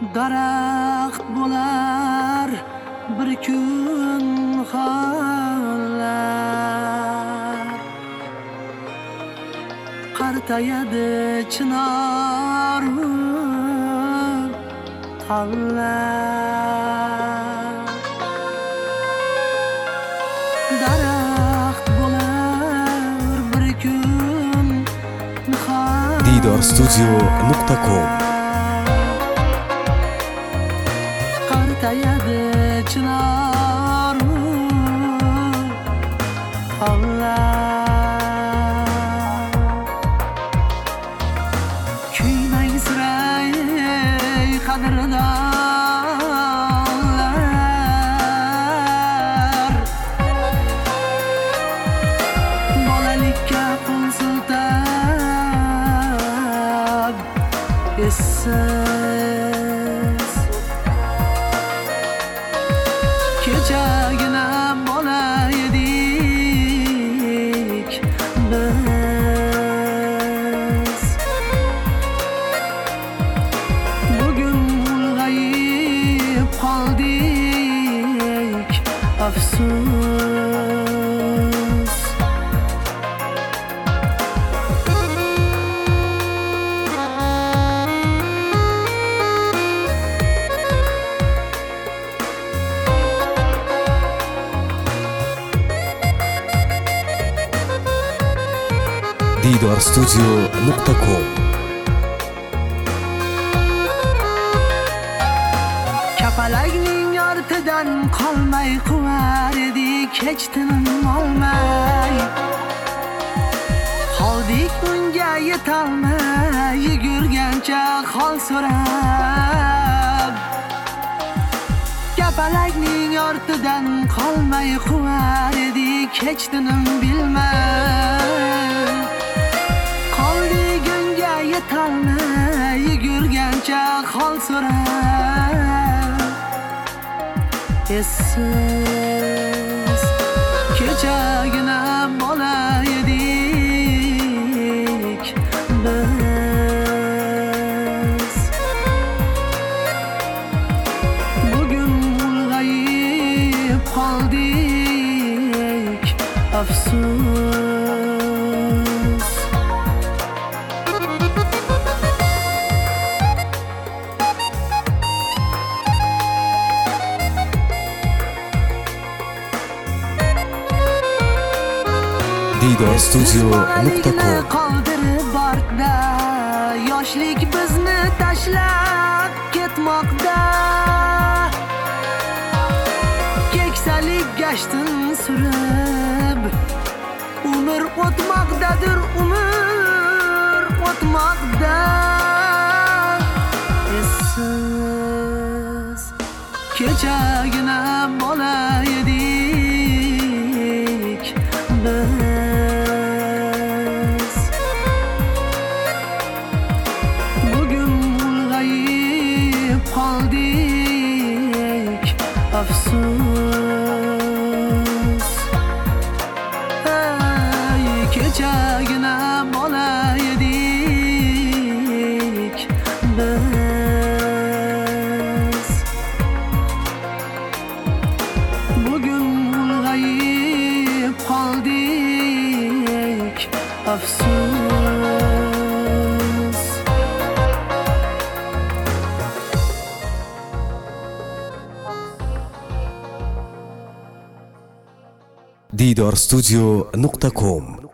daraxt bo'lar bir kun xollar, qartayadi chinor tollar. Daraxt bo'lar bir kun xollar. Didorstudio.com qartayadi chinor tollar. Kuymang siray qadrdonlar, bolalikka qo'l siltab essiz. Kechagina bola edik biz, bugun ulg'ayib qoldik, afsus. Didorstudio.com Kapalakning ortidan qolmay quvar edik, hech tinim olmay. Qoldik unga yetolmay, yugurgancha hol so'rab. Kapalakning ortidan qolmay quvar edik, hech tinim bilmay. Qoldik unga yetolmay, yugurgancha hol so'rab. Essiz kechagina bola edik biz, bugun ulg'ayib qoldik, afsus. Didorstudio.com qoldirib borda, yoshlik bizni tashlab ketmoqda. Keksalik gashtin surib, umr o'tmoqdadir, umr o'tmoqda. Essiz kechagina bola edik biz, bugun ulg'ayib qoldik, afsus. Ey kechagina bola edik biz, bugun ulg'ayib qoldik, afsus. Didorstudio.com